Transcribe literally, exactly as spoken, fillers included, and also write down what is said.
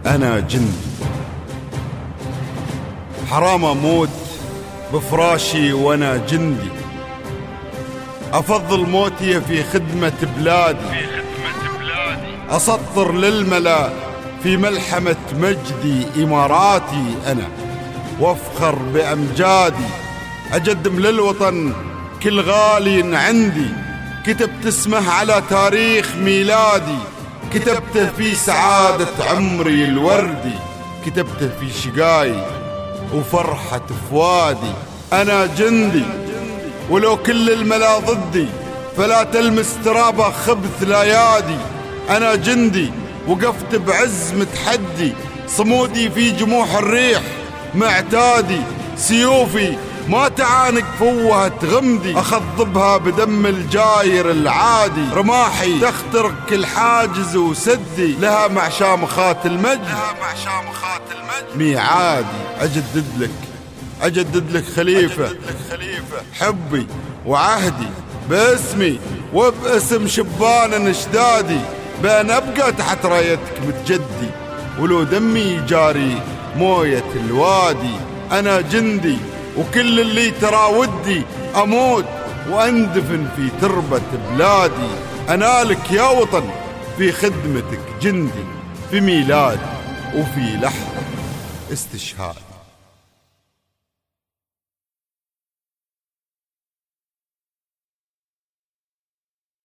أنا جندي. حرام أموت بفراشي وأنا جندي، أفضل موتي في خدمة بلادي، أسطر للملا في ملحمة مجدي إماراتي أنا، وأفخر بأمجادي، أقدم للوطن كل غالي عندي، كتبت اسمه على تاريخ ميلادي، كتبته في سعادة عمري الوردي، كتبته في شقاي وفرحة فؤادي. أنا جندي ولو كل الملا ضدي، فلا تلمس ترابه خبث الأيادي. أنا جندي وقفت بعز متحدي، صمودي في جموح الريح معتادي، سيوفي ما تعانق فوهة غمدي، أخضبها بدم الجاير العادي، رماحي تخترق كل حاجز وسدي، لها مع شامخات المجد ميعادي. أجدد لك أجدد لك خليفة حبي وعهدي باسمي وباسم شبان اشدادي، بأن أبقى تحت رايتك متجدي، ولو دمي جاري موية الوادي. أنا جندي وكل اللي ترى ودي أموت وأندفن في تربة بلادي. أنالك يا وطن في خدمتك جندي، في ميلادي وفي لحظة استشهاد.